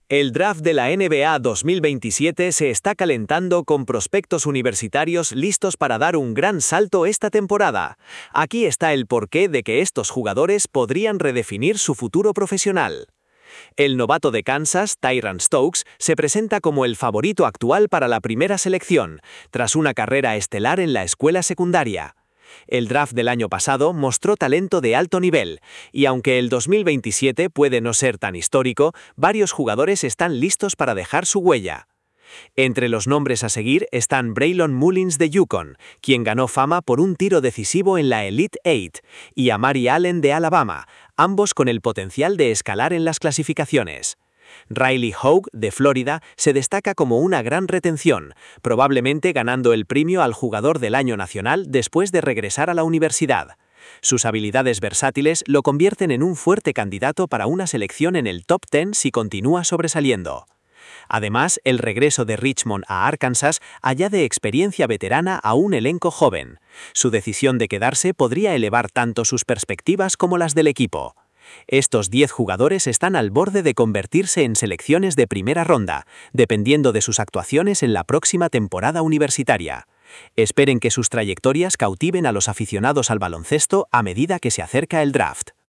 El draft de la NBA 2027 se está calentando con prospectos universitarios listos para dar un gran salto esta temporada. Aquí está el porqué de que estos jugadores podrían redefinir su futuro profesional. El novato de Kansas, Tyron Stokes, se presenta como el favorito actual para la primera selección, tras una carrera estelar en la escuela secundaria. El draft del año pasado mostró talento de alto nivel, y aunque el 2027 puede no ser tan histórico, varios jugadores están listos para dejar su huella. Entre los nombres a seguir están Braylon Mullins de Yukon, quien ganó fama por un tiro decisivo en la Elite Eight, y Amari Allen de Alabama, ambos con el potencial de escalar en las clasificaciones. Riley Hogue, de Florida, se destaca como una gran retención, probablemente ganando el premio al Jugador del Año Nacional después de regresar a la universidad. Sus habilidades versátiles lo convierten en un fuerte candidato para una selección en el top 10 si continúa sobresaliendo. Además, el regreso de Richmond a Arkansas añade experiencia veterana a un elenco joven. Su decisión de quedarse podría elevar tanto sus perspectivas como las del equipo. Estos 10 jugadores están al borde de convertirse en selecciones de primera ronda, dependiendo de sus actuaciones en la próxima temporada universitaria. Esperen que sus trayectorias cautiven a los aficionados al baloncesto a medida que se acerca el draft.